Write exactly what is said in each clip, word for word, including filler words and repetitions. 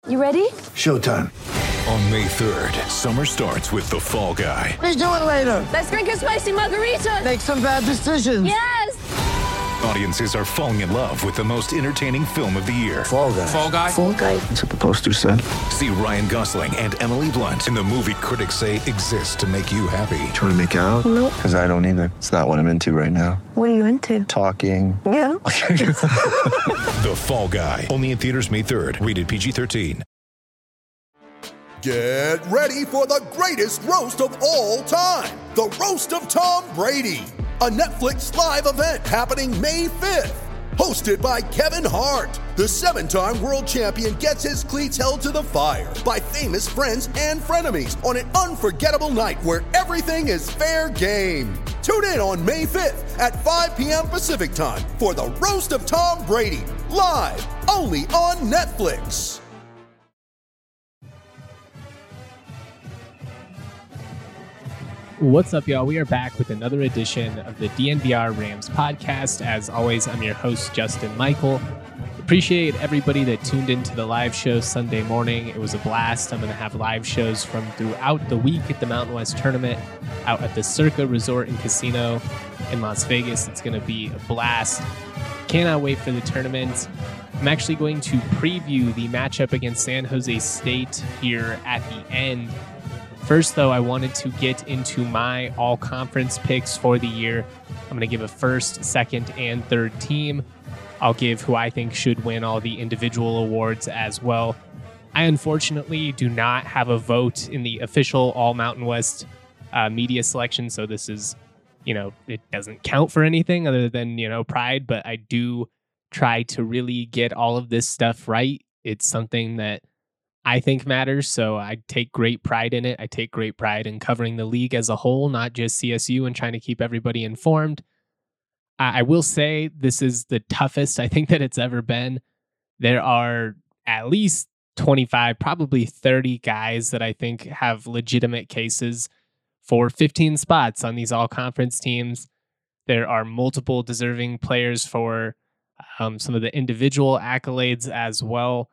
You ready? Showtime. On May third, summer starts with The Fall Guy. Let's do it later. Let's drink a spicy margarita. Make some bad decisions. Yes! Audiences are falling in love with the most entertaining film of the year. Fall Guy. Fall Guy? Fall Guy. That's what the poster said. See Ryan Gosling and Emily Blunt in the movie critics say exists to make you happy. Trying to make it out? Nope. Because I don't either. It's not what I'm into right now. What are you into? Talking. Yeah. The Fall Guy. Only in theaters May third. Rated P G thirteen. Get ready for the greatest roast of all time. The Roast of Tom Brady. A Netflix live event happening May fifth. Hosted by Kevin Hart. The seven-time world champion gets his cleats held to the fire by famous friends and frenemies on an unforgettable night where everything is fair game. Tune in on May fifth at five p.m. Pacific time for the Roast of Tom Brady. Live only on Netflix. What's up, y'all? We are back with another edition of the D N V R Rams podcast. As always, I'm your host, Justin Michael. Appreciate everybody that tuned into the live show Sunday morning. It was a blast. I'm going to have live shows from throughout the week at the Mountain West Tournament out at the Circa Resort and Casino in Las Vegas. It's going to be a blast. Cannot wait for the tournament. I'm actually going to preview the matchup against San Jose State here at the end. First, though, I wanted to get into my all-conference picks for the year. I'm going to give a first, second, and third team. I'll give who I think should win all the individual awards as well. I unfortunately do not have a vote in the official All-Mountain West uh, media selection, so this is, you know, it doesn't count for anything other than, you know, pride, but I do try to really get all of this stuff right. It's something that I think matters, so I take great pride in it. I take great pride in covering the league as a whole, not just C S U, and trying to keep everybody informed. I, I will say this is the toughest I think that it's ever been. There are at least twenty-five, probably thirty guys that I think have legitimate cases for fifteen spots on these all-conference teams. There are multiple deserving players for um, some of the individual accolades as well.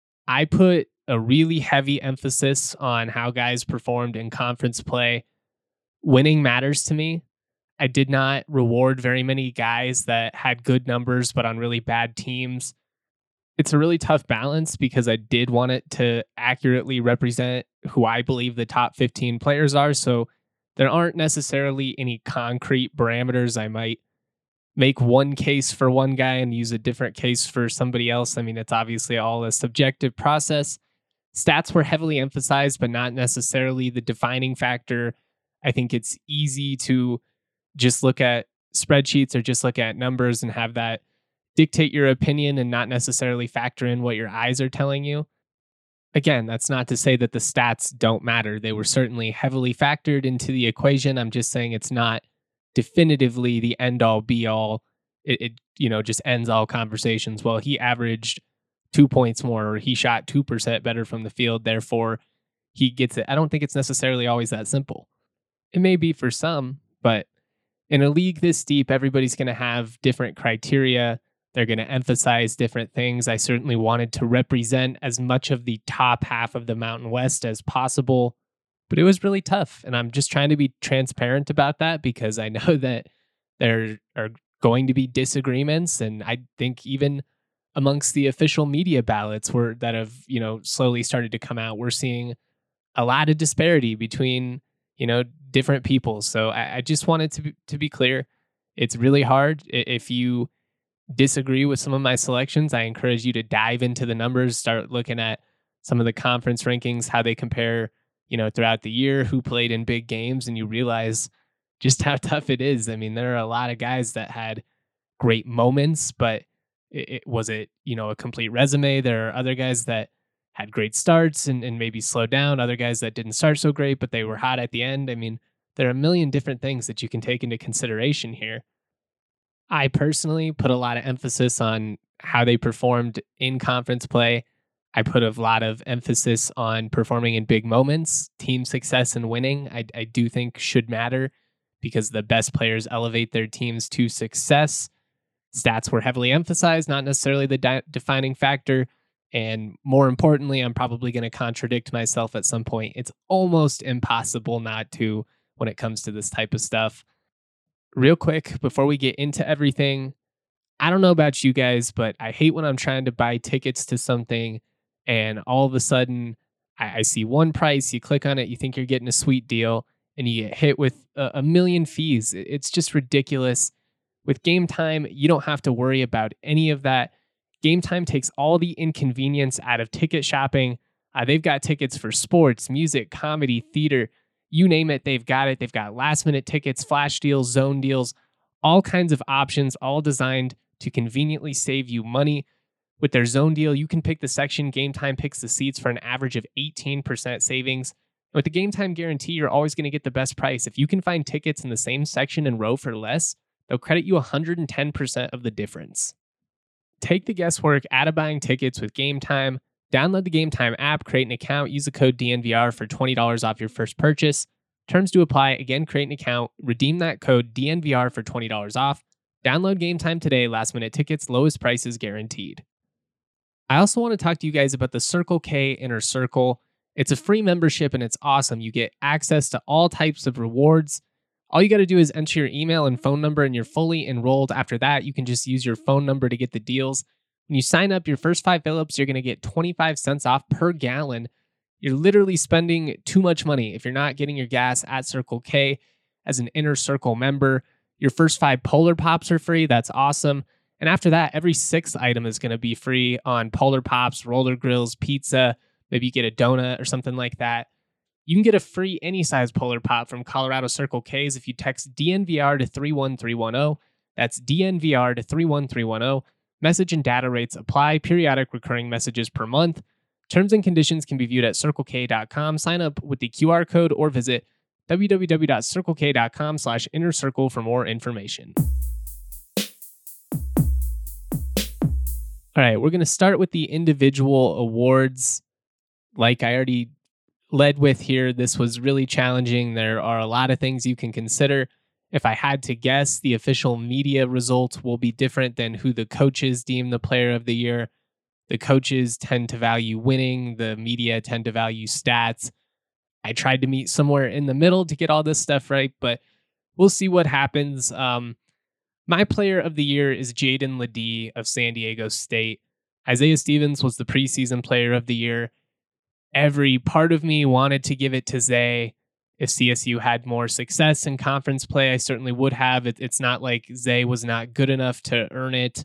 I put a really heavy emphasis on how guys performed in conference play. Winning matters to me. I did not reward very many guys that had good numbers, but on really bad teams. It's a really tough balance because I did want it to accurately represent who I believe the top fifteen players are. So there aren't necessarily any concrete parameters. I might make one case for one guy and use a different case for somebody else. I mean, it's obviously all a subjective process. Stats were heavily emphasized, but not necessarily the defining factor. I think it's easy to just look at spreadsheets or just look at numbers and have that dictate your opinion and not necessarily factor in what your eyes are telling you. Again, that's not to say that the stats don't matter. They were certainly heavily factored into the equation. I'm just saying it's not definitively the end all be all. It, it you know, just ends all conversations. Well, he averaged two points more, or he shot two percent better from the field, therefore he gets it. I don't think it's necessarily always that simple. It may be for some, but in a league this deep, everybody's going to have different criteria. They're going to emphasize different things. I certainly wanted to represent as much of the top half of the Mountain West as possible, but it was really tough. And I'm just trying to be transparent about that because I know that there are going to be disagreements. And I think even amongst the official media ballots were that have, you know, slowly started to come out, we're seeing a lot of disparity between, you know, different people. So I, I just wanted to be, to be clear. It's really hard. If you disagree with some of my selections, I encourage you to dive into the numbers, start looking at some of the conference rankings, how they compare, you know, throughout the year, who played in big games, and you realize just how tough it is. I mean, there are a lot of guys that had great moments, but It, it was it, you know, a complete resume. There are other guys that had great starts and, and maybe slowed down. Other guys that didn't start so great, but they were hot at the end. I mean, there are a million different things that you can take into consideration here. I personally put a lot of emphasis on how they performed in conference play. I put a lot of emphasis on performing in big moments. Team success and winning, I, I do think should matter because the best players elevate their teams to success. Stats were heavily emphasized, not necessarily the di- defining factor. And more importantly, I'm probably going to contradict myself at some point. It's almost impossible not to when it comes to this type of stuff. Real quick, before we get into everything, I don't know about you guys, but I hate when I'm trying to buy tickets to something and all of a sudden I, I see one price, you click on it, you think you're getting a sweet deal, and you get hit with a, a million fees. It's just ridiculous. With Game Time, you don't have to worry about any of that. Game Time takes all the inconvenience out of ticket shopping. Uh, they've got tickets for sports, music, comedy, theater, you name it, they've got it. They've got last minute tickets, flash deals, zone deals, all kinds of options, all designed to conveniently save you money. With their zone deal, you can pick the section. Game Time picks the seats for an average of eighteen percent savings. With the Game Time guarantee, you're always going to get the best price. If you can find tickets in the same section and row for less, they'll credit you one hundred ten percent of the difference. Take the guesswork out of buying tickets with Game Time. Download the Game Time app, create an account, use the code D N V R for twenty dollars off your first purchase. Terms do apply. Again, create an account, redeem that code D N V R for twenty dollars off. Download Game Time today. Last minute tickets, lowest prices guaranteed. I also want to talk to you guys about the Circle K Inner Circle. It's a free membership and it's awesome. You get access to all types of rewards. All you got to do is enter your email and phone number and you're fully enrolled. After that, you can just use your phone number to get the deals. When you sign up, your first five fill-ups, you're going to get twenty-five cents off per gallon. You're literally spending too much money if you're not getting your gas at Circle K as an Inner Circle member. Your first five Polar Pops are free. That's awesome. And after that, every sixth item is going to be free on Polar Pops, roller grills, pizza. Maybe you get a donut or something like that. You can get a free any size Polar Pop from Colorado Circle K's if you text D N V R to three one three one zero. That's D N V R to three one three one zero. Message and data rates apply. Periodic recurring messages per month. Terms and conditions can be viewed at circle k dot com. Sign up with the Q R code or visit w w w dot circle k dot com slash inner circle for more information. All right, we're going to start with the individual awards. Like I already led with here, this was really challenging. There are a lot of things you can consider. If I had to guess, the official media results will be different than who the coaches deem the player of the year. The coaches tend to value winning. The media tend to value stats. I tried to meet somewhere in the middle to get all this stuff right, but we'll see what happens. Um, my player of the year is Jaden Ledee of San Diego State. Isaiah Stevens was the preseason player of the year. Every part of me wanted to give it to Zay. If C S U had more success in conference play, I certainly would have. It, it's not like Zay was not good enough to earn it.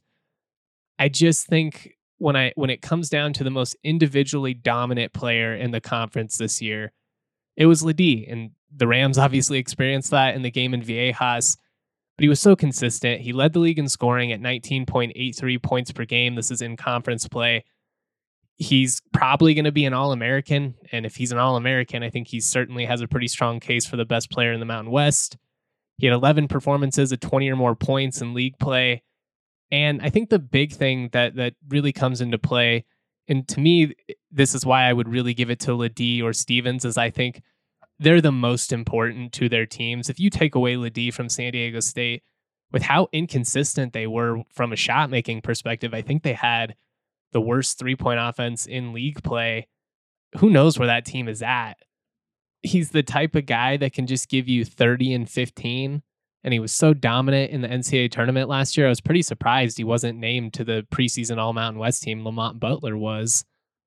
I just think when I when it comes down to the most individually dominant player in the conference this year, it was Ledee. And the Rams obviously experienced that in the game in Viejas. But he was so consistent. He led the league in scoring at nineteen point eight three points per game. This is in conference play. He's probably going to be an All-American. And if he's an All-American, I think he certainly has a pretty strong case for the best player in the Mountain West. He had eleven performances at twenty or more points in league play. And I think the big thing that that really comes into play, and to me, this is why I would really give it to Ledee or Stevens, is I think they're the most important to their teams. If you take away Ledee from San Diego State, with how inconsistent they were from a shot-making perspective, I think they had the worst three-point offense in league play. Who knows where that team is at? He's the type of guy that can just give you thirty and fifteen, and he was so dominant in the N C double A tournament last year. I was pretty surprised he wasn't named to the preseason All-Mountain West team. Lamont Butler was.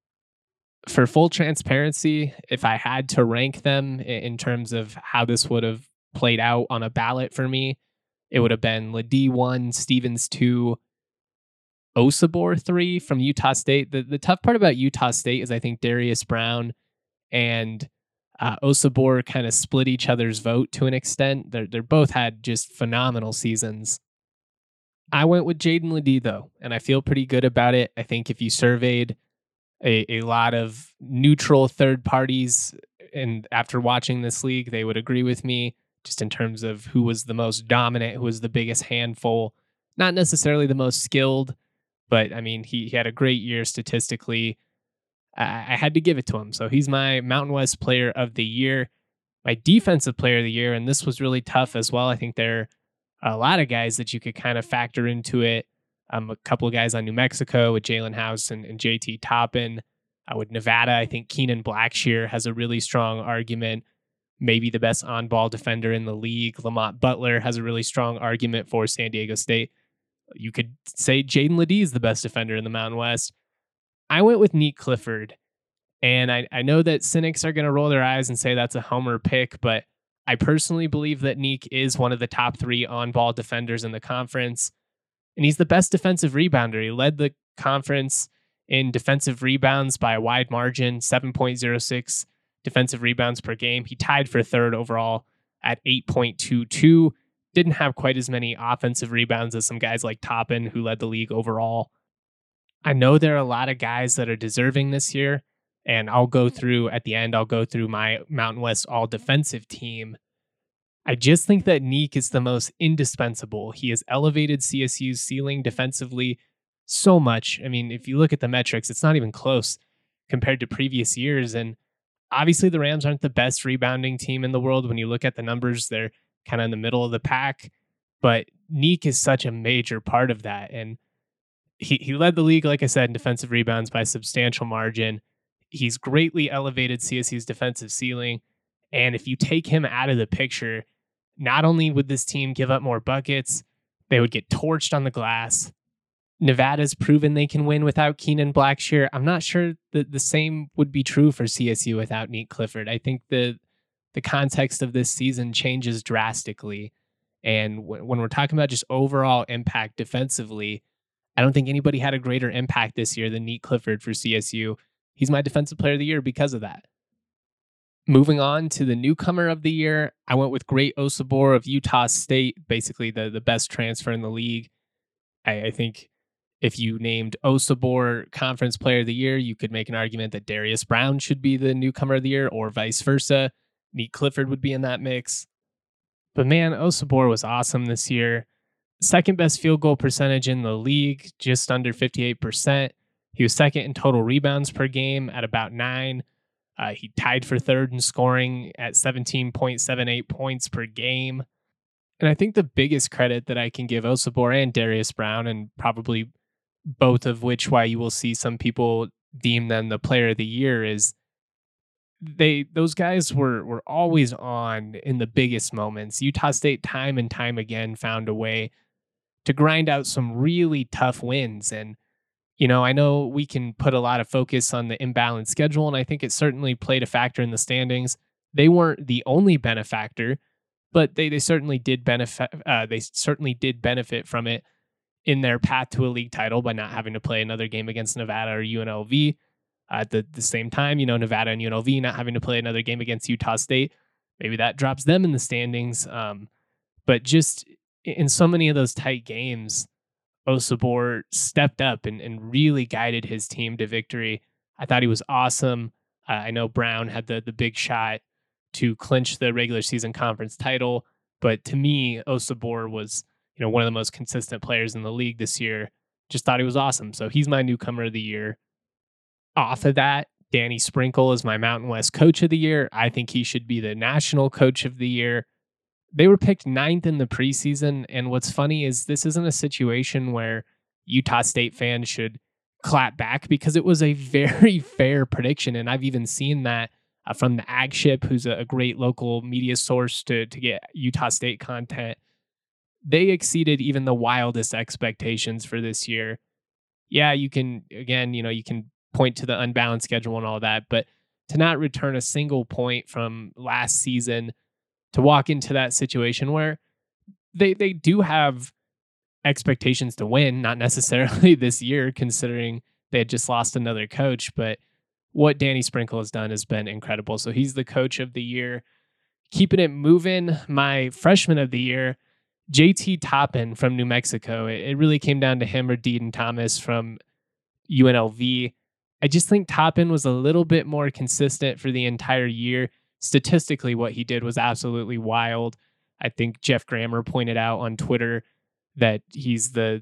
For full transparency, if I had to rank them in terms of how this would have played out on a ballot for me, it would have been Ledee one, Stevens two, Osabor three from Utah State. The the tough part about Utah State is I think Darius Brown and uh, Osabor kind of split each other's vote to an extent. They're, they're both had just phenomenal seasons. I went with Jaden Ledee though, and I feel pretty good about it. I think if you surveyed a, a lot of neutral third parties, and after watching this league, they would agree with me just in terms of who was the most dominant, who was the biggest handful, not necessarily the most skilled. But, I mean, he, he had a great year statistically. I, I had to give it to him. So he's my Mountain West player of the year. My defensive player of the year, and this was really tough as well. I think there are a lot of guys that you could kind of factor into it. Um, a couple of guys on New Mexico with Jalen House and, and J T Toppin. Uh, with Nevada, I think Keenan Blackshear has a really strong argument. Maybe the best on-ball defender in the league. Lamont Butler has a really strong argument for San Diego State. You could say Jaden Ledee is the best defender in the Mountain West. I went with Neek Clifford. And I, I know that cynics are going to roll their eyes and say that's a homer pick, but I personally believe that Neek is one of the top three on-ball defenders in the conference. And he's the best defensive rebounder. He led the conference in defensive rebounds by a wide margin, seven point oh six defensive rebounds per game. He tied for third overall at eight point two two. Didn't have quite as many offensive rebounds as some guys like Toppin, who led the league overall. I know there are a lot of guys that are deserving this year, and I'll go through, at the end, I'll go through my Mountain West all-defensive team. I just think that Neek is the most indispensable. He has elevated C S U's ceiling defensively so much. I mean, if you look at the metrics, it's not even close compared to previous years. And obviously the Rams aren't the best rebounding team in the world. When you look at the numbers, they're kind of in the middle of the pack. But Neek is such a major part of that. And he, he led the league, like I said, in defensive rebounds by a substantial margin. He's greatly elevated C S U's defensive ceiling. And if you take him out of the picture, not only would this team give up more buckets, they would get torched on the glass. Nevada's proven they can win without Keenan Blackshear. I'm not sure that the same would be true for C S U without Neek Clifford. I think the the context of this season changes drastically. And w- when we're talking about just overall impact defensively, I don't think anybody had a greater impact this year than Neek Clifford for C S U. He's my defensive player of the year because of that. Moving on to the newcomer of the year, I went with Great Osabor of Utah State, basically the, the best transfer in the league. I, I think if you named Osabor Conference Player of the Year, you could make an argument that Darius Brown should be the newcomer of the year, or vice versa. Neek Clifford would be in that mix. But man, Osabor was awesome this year. Second best field goal percentage in the league, just under fifty-eight percent. He was second in total rebounds per game at about nine. Uh, he tied for third in scoring at seventeen point seven eight points per game. And I think the biggest credit that I can give Osabor and Darius Brown, and probably both of which why you will see some people deem them the player of the year, is they those guys were were always on in the biggest moments. Utah State time and time again found a way to grind out some really tough wins. And you know, I know we can put a lot of focus on the imbalanced schedule, and I think it certainly played a factor in the standings. They weren't the only benefactor, but they they certainly did benefit. Uh, they certainly did benefit from it in their path to a league title by not having to play another game against Nevada or U N L V. Uh, at the, the same time, you know, Nevada and U N L V not having to play another game against Utah State, maybe that drops them in the standings. Um, but just in so many of those tight games, Osabor stepped up and, and really guided his team to victory. I thought he was awesome. Uh, I know Brown had the the big shot to clinch the regular season conference title, but to me, Osabor was, you know, one of the most consistent players in the league this year. Just thought he was awesome. So he's my newcomer of the year. Off of that, Danny Sprinkle is my Mountain West coach of the year. I think he should be the national coach of the year. They were picked ninth in the preseason, and what's funny is this isn't a situation where Utah State fans should clap back, because it was a very fair prediction, and I've even seen that uh, from the Ag Ship, who's a, a great local media source to, to get Utah State content. They exceeded even the wildest expectations for this year. Yeah, you can, again, you know, you can point to the unbalanced schedule and all that, but to not return a single point from last season, to walk into that situation where they they do have expectations to win, not necessarily this year, considering they had just lost another coach, but what Danny Sprinkle has done has been incredible. So he's the coach of the year. Keeping it moving, my freshman of the year, J T Toppin from New Mexico. It, it really came down to him or Deaton Thomas from U N L V. I just think Toppin was a little bit more consistent for the entire year. Statistically, what he did was absolutely wild. I think Jeff Grammer pointed out on Twitter that he's the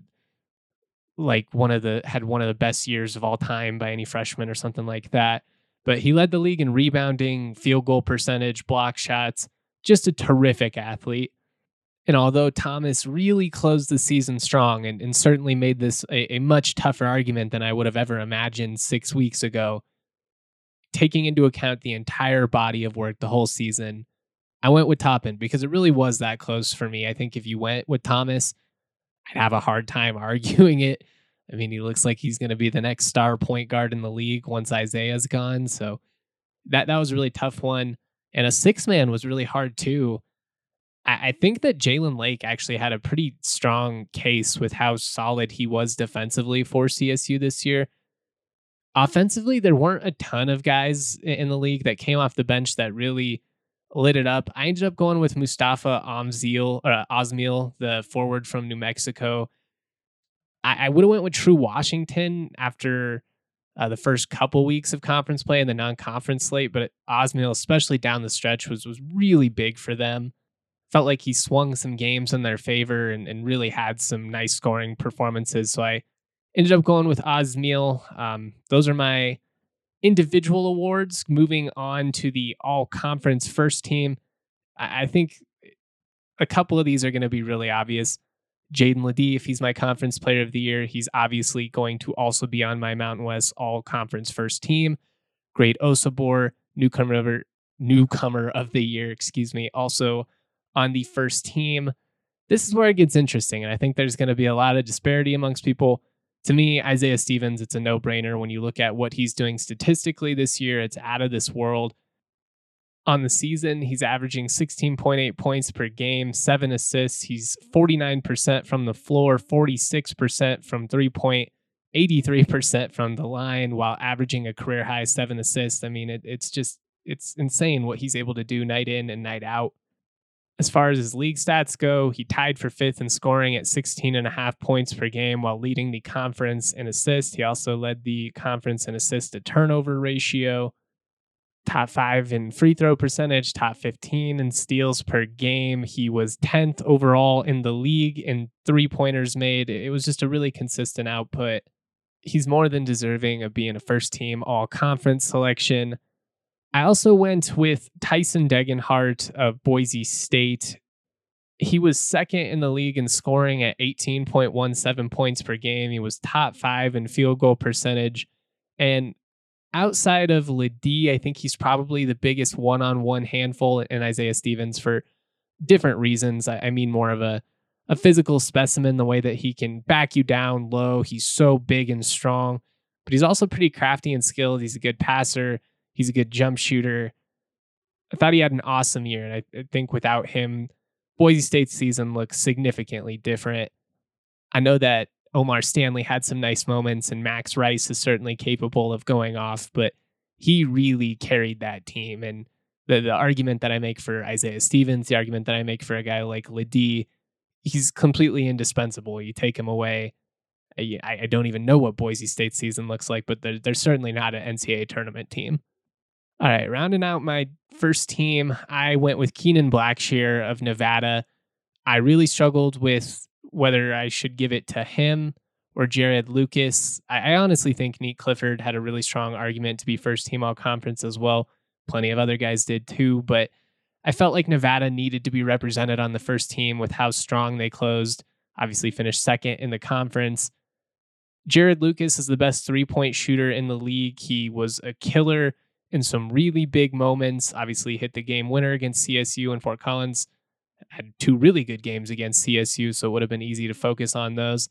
like one of the had one of the best years of all time by any freshman or something like that. But he led the league in rebounding, field goal percentage, block shots. Just a terrific athlete. And although Thomas really closed the season strong and, and certainly made this a, a much tougher argument than I would have ever imagined six weeks ago, taking into account the entire body of work the whole season, I went with Toppin because it really was that close for me. I think if you went with Thomas, I'd have a hard time arguing it. I mean, he looks like he's going to be the next star point guard in the league once Isaiah's gone. So that, that was a really tough one. And a six man was really hard too. I, I think that Jalen Lake actually had a pretty strong case with how solid he was defensively for C S U this year. Offensively, there weren't a ton of guys in the league that came off the bench that really lit it up. I ended up going with Mustafa Omzil, or Osmiel, the forward from New Mexico. I, I would have went with True Washington after uh, the first couple weeks of conference play and the non-conference slate, but Osmiel, especially down the stretch, was was really big for them. Felt like he swung some games in their favor and, and really had some nice scoring performances. So I ended up going with Osmiel. Um, those are my individual awards. Moving on to the all-conference first team, I, I think a couple of these are going to be really obvious. Jaden Ledee, if he's my conference player of the year, he's obviously going to also be on my Mountain West all-conference first team. Great Osabor, newcomer of, newcomer of the year, excuse me, also on the first team. This is where it gets interesting, and I think there's going to be a lot of disparity amongst people. To me, Isaiah Stevens, it's a no-brainer. When you look at what he's doing statistically this year, it's out of this world. On the season, he's averaging sixteen point eight points per game, seven assists. He's forty-nine percent from the floor, forty-six percent from three-point, eighty-three percent from the line, while averaging a career-high seven assists. I mean, it, it's just, it's insane what he's able to do night in and night out. As far as his league stats go, he tied for fifth in scoring at sixteen and a half points per game while leading the conference in assists. He also led the conference in assist to turnover ratio, top five in free throw percentage, top fifteen in steals per game. He was tenth overall in the league in three pointers made. It was just a really consistent output. He's more than deserving of being a first team all conference selection. I also went with Tyson Degenhart of Boise State. He was second in the league in scoring at eighteen point one seven points per game. He was top five in field goal percentage. And outside of Ledee, I think he's probably the biggest one-on-one handful in Isaiah Stevens for different reasons. I, I mean more of a, a physical specimen, the way that he can back you down low. He's so big and strong, but he's also pretty crafty and skilled. He's a good passer. He's a good jump shooter. I thought he had an awesome year, and I, I think without him, Boise State's season looks significantly different. I know that Omar Stanley had some nice moments, and Max Rice is certainly capable of going off, but he really carried that team. And the, the argument that I make for Isaiah Stevens, the argument that I make for a guy like Ledee, he's completely indispensable. You take him away, I, I don't even know what Boise State's season looks like, but they're, they're certainly not an N C double A tournament team. All right, rounding out my first team, I went with Keenan Blackshear of Nevada. I really struggled with whether I should give it to him or Jared Lucas. I, I honestly think Nate Clifford had a really strong argument to be first team all conference as well. Plenty of other guys did too, but I felt like Nevada needed to be represented on the first team with how strong they closed. Obviously finished second in the conference. Jared Lucas is the best three-point shooter in the league. He was a killer in some really big moments. Obviously hit the game winner against C S U, and Fort Collins had two really good games against C S U, so it would have been easy to focus on those.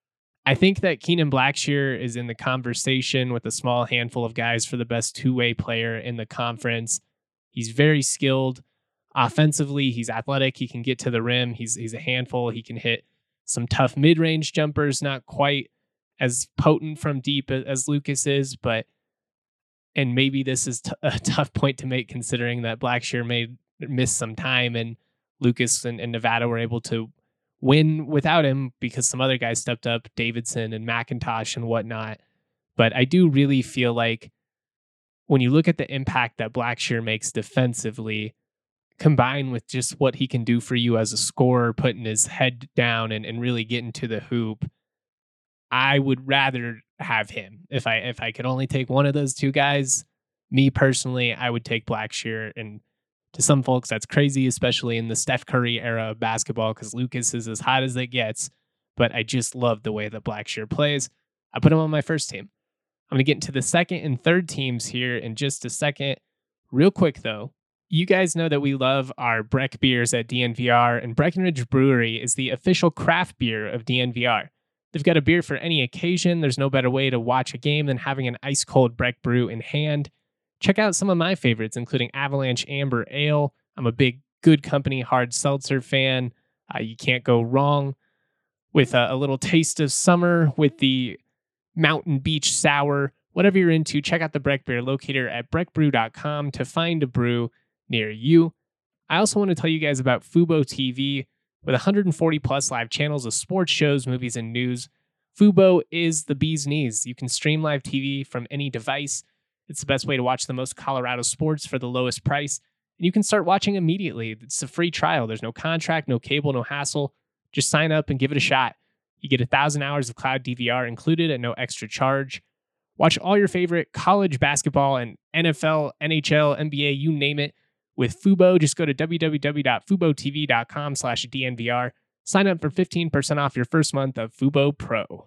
I think that Keenan Blackshear is in the conversation with a small handful of guys for the best two-way player in the conference. He's very skilled. Offensively, he's athletic. He can get to the rim. He's, he's a handful. He can hit some tough mid-range jumpers, not quite as potent from deep as Lucas is, but and maybe this is t- a tough point to make considering that Blackshear made miss some time and Lucas and, and Nevada were able to win without him because some other guys stepped up, Davidson and McIntosh and whatnot. But I do really feel like when you look at the impact that Blackshear makes defensively, combined with just what he can do for you as a scorer, putting his head down and, and really getting to the hoop, I would rather have him. If I if I could only take one of those two guys, me personally, I would take Blackshear and To some folks, that's crazy, especially in the Steph Curry era of basketball, because Lucas is as hot as it gets. But I just love the way that Blackshear plays. I put him on my first team. I'm going to get into the second and third teams here in just a second. Real quick, though, you guys know that we love our Breck beers at D N V R, and Breckenridge Brewery is the official craft beer of D N V R. They've got a beer for any occasion. There's no better way to watch a game than having an ice-cold Breck brew in hand. Check out some of my favorites, including Avalanche Amber Ale. I'm a big Good Company hard seltzer fan. Uh, you can't go wrong with a, a little taste of summer with the Mountain Beach Sour. Whatever you're into, check out the Breck Beer locator at breck brew dot com to find a brew near you. I also want to tell you guys about Fubo T V. With one hundred forty plus live channels of sports shows, movies, and news, Fubo is the bee's knees. You can stream live T V from any device. It's the best way to watch the most Colorado sports for the lowest price. And you can start watching immediately. It's a free trial. There's no contract, no cable, no hassle. Just sign up and give it a shot. You get one thousand hours of cloud D V R included at no extra charge. Watch all your favorite college basketball and N F L, N H L, N B A, you name it. With Fubo, just go to w w w dot fubo t v dot com slash D N V R. Sign up for fifteen percent off your first month of Fubo Pro.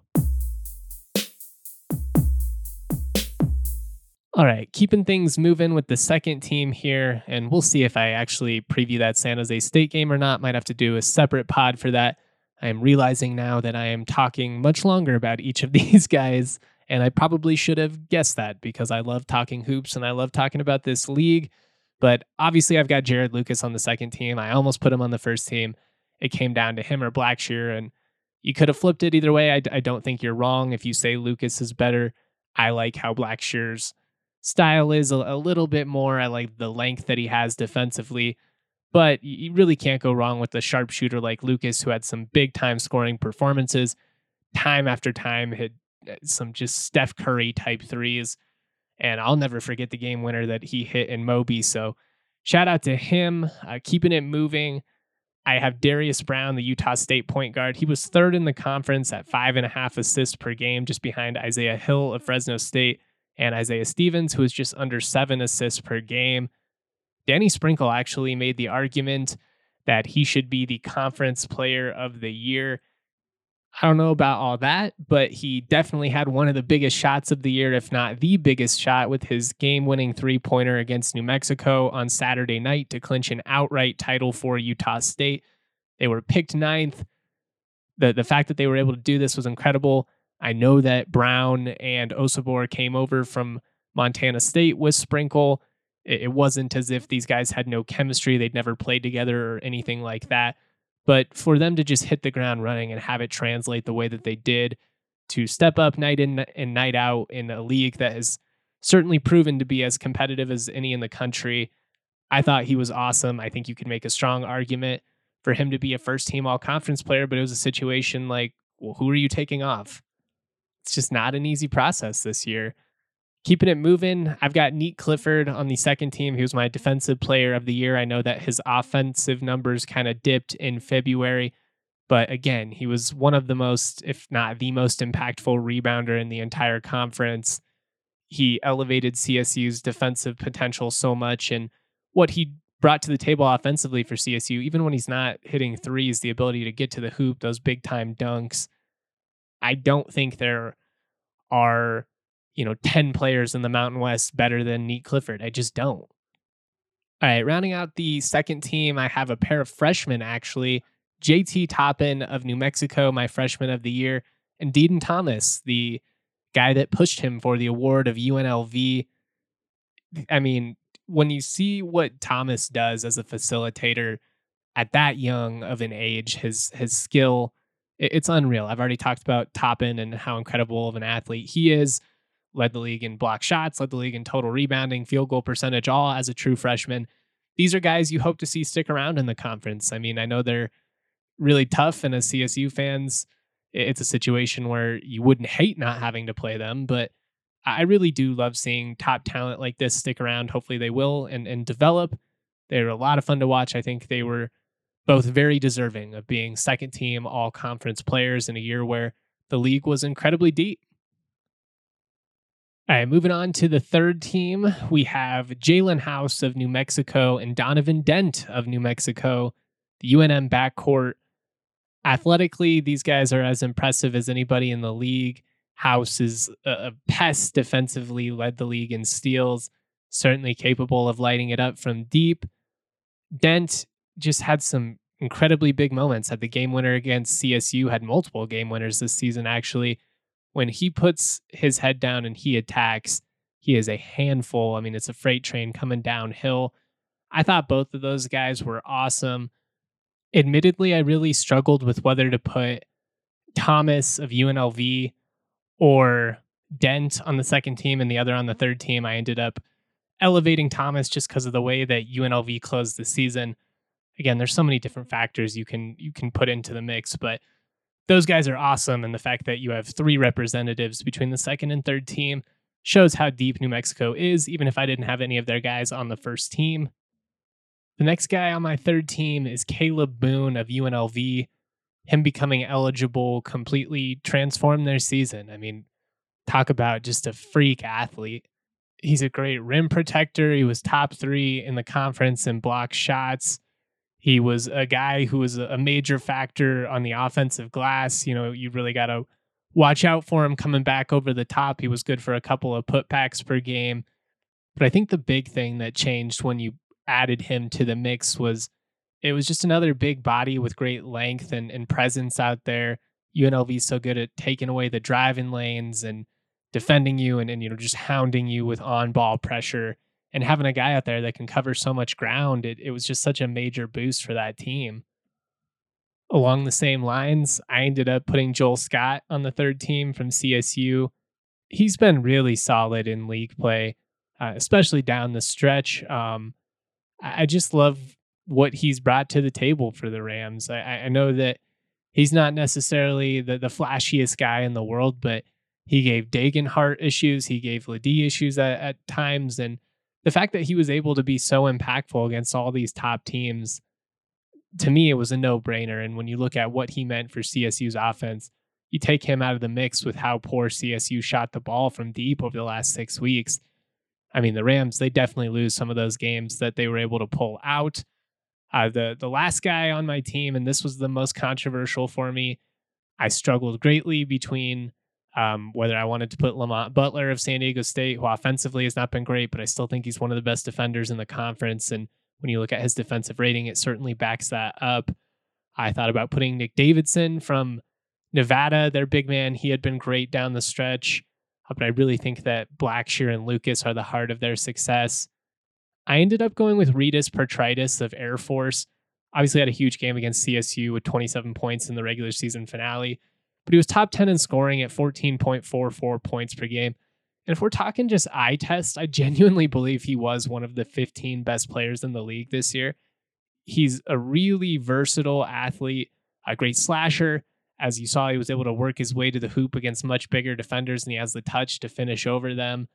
All right, keeping things moving with the second team here, and we'll see if I actually preview that San Jose State game or not. Might have to do a separate pod for that. I am realizing now that I am talking much longer about each of these guys, and I probably should have guessed that because I love talking hoops and I love talking about this league. But obviously, I've got Jared Lucas on the second team. I almost put him on the first team. It came down to him or Blackshear, and you could have flipped it either way. I, I don't think you're wrong if you say Lucas is better. I like how Blackshear's style is a, a little bit more. I like the length that he has defensively, but you really can't go wrong with a sharpshooter like Lucas, who had some big-time scoring performances. Time after time, hit some just Steph Curry type threes. And I'll never forget the game winner that he hit in Moby. So shout out to him, uh, keeping it moving. I have Darius Brown, the Utah State point guard. He was third in the conference at five and a half assists per game, just behind Isaiah Hill of Fresno State and Isaiah Stevens, who was just under seven assists per game. Danny Sprinkle actually made the argument that he should be the conference player of the year. I don't know about all that, but he definitely had one of the biggest shots of the year, if not the biggest shot, with his game-winning three-pointer against New Mexico on Saturday night to clinch an outright title for Utah State. They were picked ninth. The, the fact that they were able to do this was incredible. I know that Brown and Osabor came over from Montana State with Sprinkle. It, it wasn't as if these guys had no chemistry. They'd never played together or anything like that. But for them to just hit the ground running and have it translate the way that they did, to step up night in and night out in a league that has certainly proven to be as competitive as any in the country, I thought he was awesome. I think you could make a strong argument for him to be a first-team all-conference player, but it was a situation like, well, who are you taking off? It's just not an easy process this year. Keeping it moving, I've got Neat Clifford on the second team. He was my defensive player of the year. I know that his offensive numbers kind of dipped in February, but again, he was one of the most, if not the most impactful rebounder in the entire conference. He elevated C S U's defensive potential so much, and what he brought to the table offensively for C S U, even when he's not hitting threes, the ability to get to the hoop, those big time dunks. I don't think there are, you know, ten players in the Mountain West better than Neat Clifford. I just don't. All right, rounding out the second team, I have a pair of freshmen, actually. J T Toppin of New Mexico, my freshman of the year, and Deedon Thomas, the guy that pushed him for the award of U N L V. I mean, when you see what Thomas does as a facilitator at that young of an age, his his skill, it's unreal. I've already talked about Toppin and how incredible of an athlete he is. Led the league in block shots, led the league in total rebounding, field goal percentage, all as a true freshman. These are guys you hope to see stick around in the conference. I mean, I know they're really tough, and as C S U fans, it's a situation where you wouldn't hate not having to play them, but I really do love seeing top talent like this stick around. Hopefully they will and, and develop. They're a lot of fun to watch. I think they were both very deserving of being second team all conference players in a year where the league was incredibly deep. All right, moving on to the third team, we have Jalen House of New Mexico and Donovan Dent of New Mexico, the U N M backcourt. Athletically, these guys are as impressive as anybody in the league. House is a pest defensively, led the league in steals, certainly capable of lighting it up from deep. Dent just had some incredibly big moments. Had the game winner against C S U, had multiple game winners this season, actually. When he puts his head down and he attacks, he is a handful. I mean, it's a freight train coming downhill. I thought both of those guys were awesome. Admittedly, I really struggled with whether to put Thomas of U N L V or Dent on the second team and the other on the third team. I ended up elevating Thomas just because of the way that U N L V closed the season. Again, there's so many different factors you can you can put into the mix, but those guys are awesome, and the fact that you have three representatives between the second and third team shows how deep New Mexico is, even if I didn't have any of their guys on the first team. The next guy on my third team is Caleb Boone of U N L V. Him becoming eligible completely transformed their season. I mean, talk about just a freak athlete. He's a great rim protector. He was top three in the conference in block shots. He was a guy who was a major factor on the offensive glass. You know, you really got to watch out for him coming back over the top. He was good for a couple of putbacks per game. But I think the big thing that changed when you added him to the mix was it was just another big body with great length and, and presence out there. U N L V is so good at taking away the driving lanes and defending you and, and you know just hounding you with on-ball pressure. And having a guy out there that can cover so much ground, it, it was just such a major boost for that team. Along the same lines, I ended up putting Joel Scott on the third team from C S U. He's been really solid in league play, uh, especially down the stretch. Um, I, I just love what he's brought to the table for the Rams. I, I know that he's not necessarily the, the flashiest guy in the world, but he gave Dagenhart issues. He gave Ladie issues at, at times. And the fact that he was able to be so impactful against all these top teams, to me, it was a no-brainer. And when you look at what he meant for C S U's offense, you take him out of the mix with how poor C S U shot the ball from deep over the last six weeks. I mean, the Rams, they definitely lose some of those games that they were able to pull out. Uh, the, the last guy on my team, and this was the most controversial for me, I struggled greatly between Um, whether I wanted to put Lamont Butler of San Diego State, who offensively has not been great, but I still think he's one of the best defenders in the conference. And when you look at his defensive rating, it certainly backs that up. I thought about putting Nick Davidson from Nevada, their big man. He had been great down the stretch, but I really think that Blackshear and Lucas are the heart of their success. I ended up going with Reedus Petritis of Air Force. Obviously had a huge game against C S U with twenty-seven points in the regular season finale. But he was top ten in scoring at fourteen point four four points per game. And if we're talking just eye test, I genuinely believe he was one of the fifteen best players in the league this year. He's a really versatile athlete, a great slasher. As you saw, he was able to work his way to the hoop against much bigger defenders, and he has the touch to finish over them.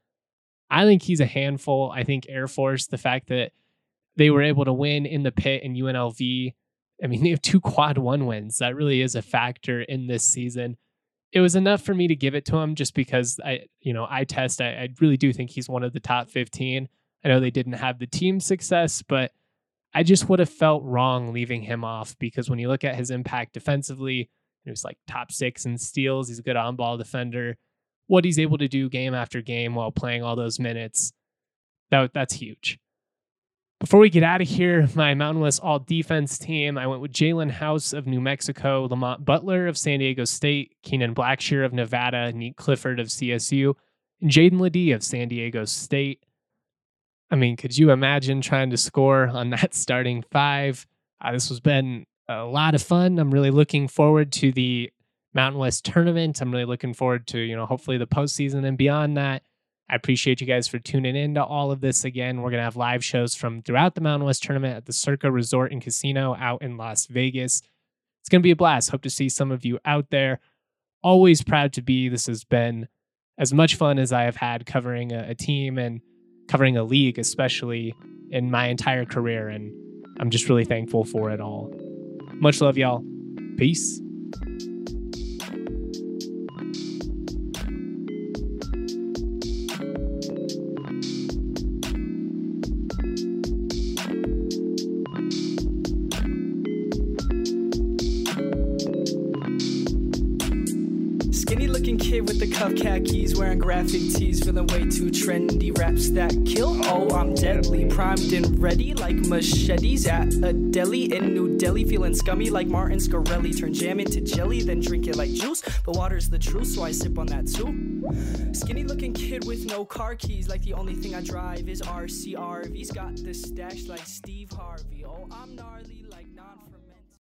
I think he's a handful. I think Air Force, the fact that they were able to win in the pit in U N L V, I mean, they have two quad one wins. That really is a factor in this season. It was enough for me to give it to him just because I, you know, I test, I, I really do think he's one of the top fifteen. I know they didn't have the team success, but I just would have felt wrong leaving him off because when you look at his impact defensively, he was like top six in steals. He's a good on-ball defender. What he's able to do game after game while playing all those minutes, that that's huge. Before we get out of here, my Mountain West all-defense team, I went with Jalen House of New Mexico, Lamont Butler of San Diego State, Keenan Blackshear of Nevada, Neat Clifford of C S U, and Jaden Ladie of San Diego State. I mean, could you imagine trying to score on that starting five? Uh, this has been a lot of fun. I'm really looking forward to the Mountain West tournament. I'm really looking forward to, you know, hopefully the postseason and beyond that. I appreciate you guys for tuning in to all of this. Again, we're going to have live shows from throughout the Mountain West tournament at the Circa Resort and Casino out in Las Vegas. It's going to be a blast. Hope to see some of you out there. Always proud to be. This has been as much fun as I have had covering a, a team and covering a league, especially in my entire career. And I'm just really thankful for it all. Much love, y'all. Peace. looking kid with the cuff khakis, wearing graphic tees, feeling way too trendy. Raps that kill, oh I'm deadly, primed and ready like machetes at a deli in New Delhi. Feeling scummy like Martin Scarelli, turn jam into jelly, then drink it like juice. But water's the truth, so I sip on that too. Skinny looking kid with no car keys, like the only thing I drive is R C R V's. Got the stash like Steve Harvey, oh I'm gnarly like